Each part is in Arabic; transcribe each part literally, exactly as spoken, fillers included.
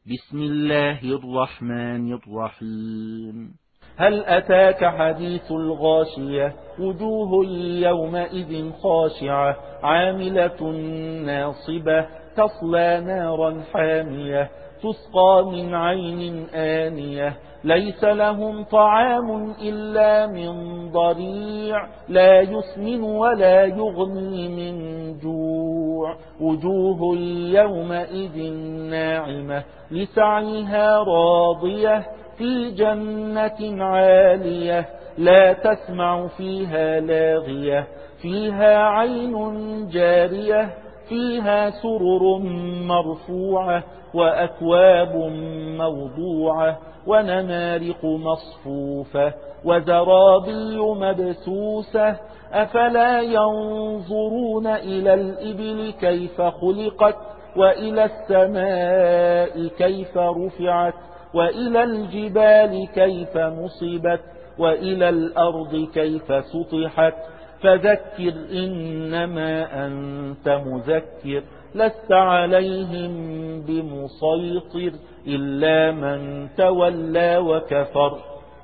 بسم الله الرحمن الرحيم. هل أتاك حديث الغاشية؟ وجوه يومئذ خاشعة عاملة ناصبة تصلى نارا حامية تسقى من عين آنية ليس لهم طعام إلا من ضريع لا يسمن ولا يغني من جوع وجوه يومئذ ناعمة لسعيها راضية في جنة عالية لا تسمع فيها لاغية فيها عين جارية فيها سرر مرفوعة وأكواب موضوعة ونمارق مصفوفة وزرابي مبثوثة أفلا ينظرون إلى الإبل كيف خلقت وإلى السماء كيف رفعت وإلى الجبال كيف نصبت وإلى الأرض كيف سطحت فذكر إنما أنت مذكر لست عليهم بمسيطر إلا من تولى وكفر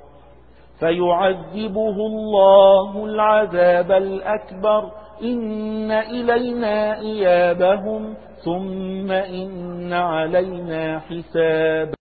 فيعذبه الله العذاب الأكبر إن إلينا إيابهم ثم إن علينا حساب.